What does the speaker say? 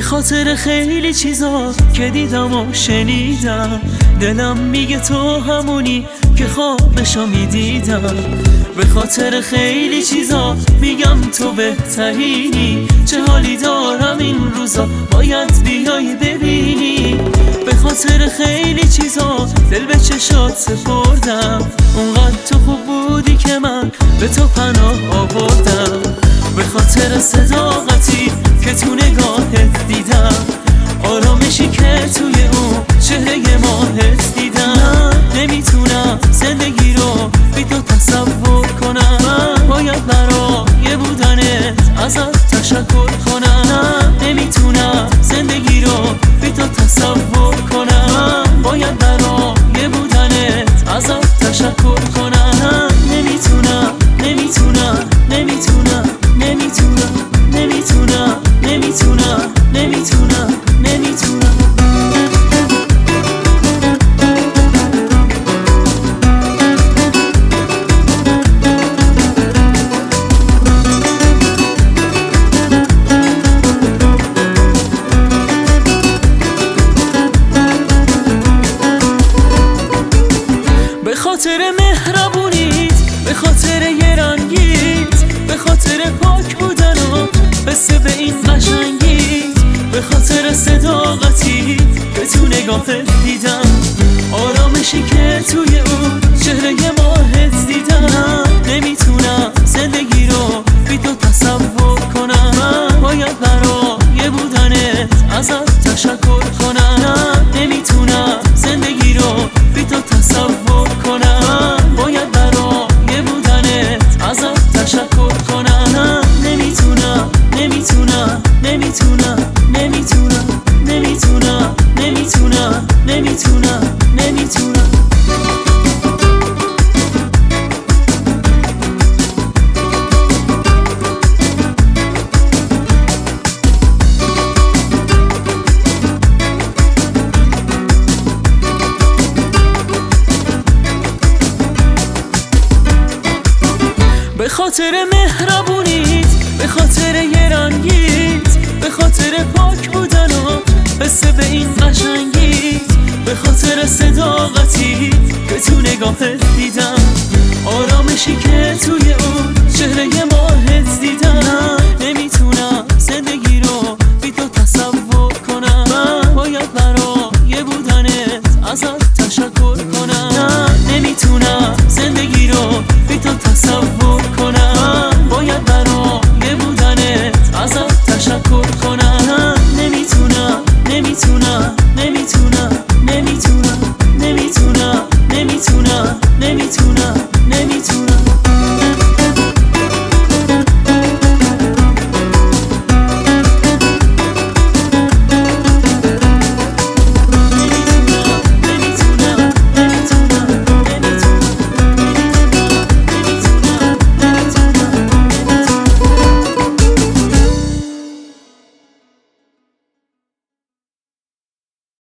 خاطر خیلی چیزا که دیدم و شنیدم، دلم میگه تو همونی که خوابشو میدیدم. به خاطر خیلی چیزا میگم تو بهترینی، چه حالی دارم این روزا باید بیای ببینی. به خاطر خیلی چیزا دل به چشات سپردم، اونقدر تو خوب بودی که من به تو پناه آوردم. به خاطر صداقتی که تو نگاهت دیدم، آرامشی که توی اون چهره ماهت دیدم. نمیتونم زندگی رو بی تو تصور کنم، باید برای بودنت ازت تشکر کنم. نمیتونم زندگی رو بی تو تصور کنم، باید برای بودنت ازت تشکر کنم. نمیتونم نمیتونم نمیتونم نمیتونم نمیتونم نمیتونم نمیتونم نمیتونم. به خاطر مهربونیت، به خاطر یه رنگیت، به خاطر پاک بودن و قصه به این قشنگیت، به خاطر صداقتی که تو نگاهت دیدم، آرامشی که توی اون چهره ماهت دیدم. نمیتونم زندگی رو بی تو تصور کنم، باید برای بودنت ازت تشکر کنم. نمیتونم زندگی رو بی تو تصور کنم، باید برای بودنت ازت تشکر کنم. نمیتونم نمیتونم نمیتونم نمیتونم نمیتونم نمیتونم نمیتونم نمیتونم. به خاطر مهربونیت، به خاطر یه رنگیت، به خاطر پاک بودن و قصه به این قشنگیت، به خاطر صداقتی که تو نگاهت دیدم، آرامشی که توی اون